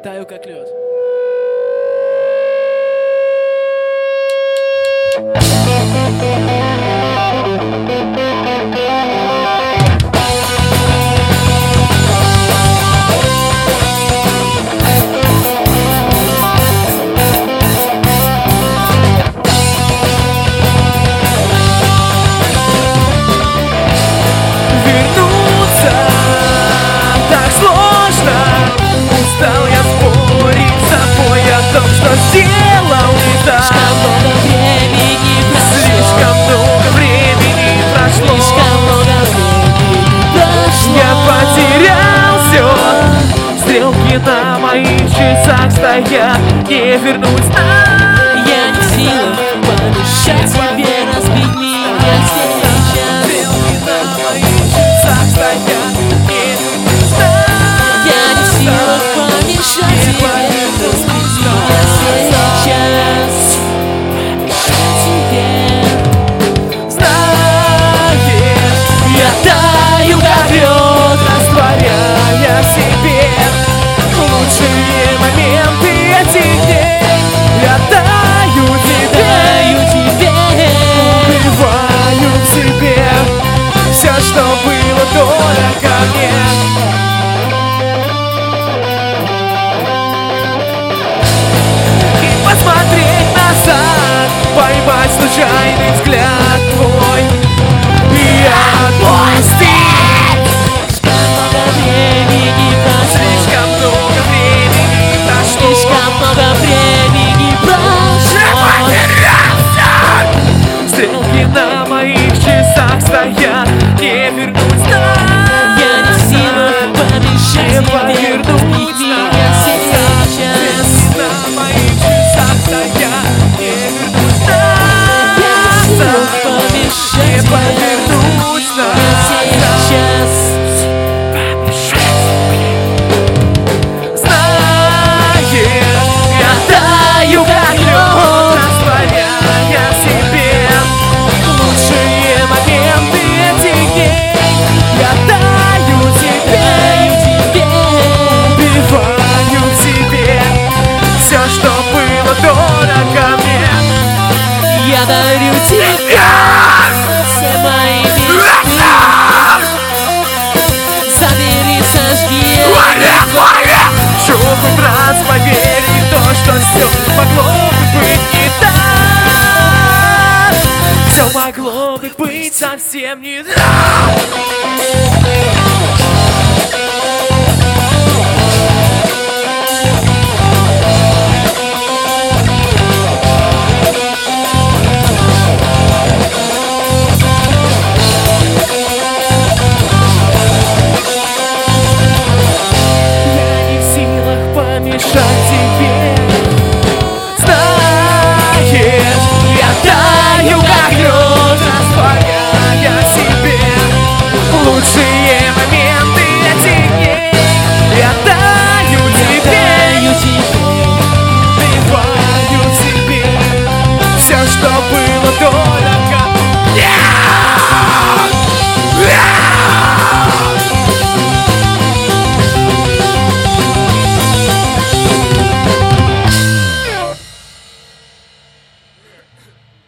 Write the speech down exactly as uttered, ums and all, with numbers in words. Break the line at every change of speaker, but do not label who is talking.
Таю как лед.
Устал я спорить с собой о том, что сделал не так.
Слишком много времени прошло.
Слишком много времени прошло.
Слишком много времени прошло.
Я потерял все. Стрелки на моих часах стоят. Не вернусь назад.
Я не в силах помешать тебе разбить меня сейчас.
Стрелки на моих часах стоят. Не вернусь назад.
Я не в силах помешать тебе разбить меня сейчас. Помешать тебе.
Знаешь, я таю как лед, растворяя в себе лучшие моменты этих дней. Я даю тебе,
Даю тебе,
убиваю в себе все, что было дорого мне. И посмотреть назад, поймать случайный взгляд твой и отпустить.
слишком много времени прошло.
Слишком много времени прошло.
Слишком много времени прошло.
Стрелки на моих часах стоят. Не вернусь назад.
Я не в силах помешать
Не
тебе
повернусь
разбить меня сейчас.
Стрелки на моих часах стоят. Не вернусь
Я не в силах
назад.
помешать
Не
тебе
повернусь
разбить меня
назад.
сейчас.
Знаешь, я таю как лед, растворяя в себе лучшие моменты этих дней. Я даю тебе,
Даю тебе,
убиваю в себе все, что было дорого мне.
я дарю тебе все мои мечты. Забери, сожги,
Хочу хоть раз поверить в то, что все могло бы быть не так. Все могло бы быть совсем не так.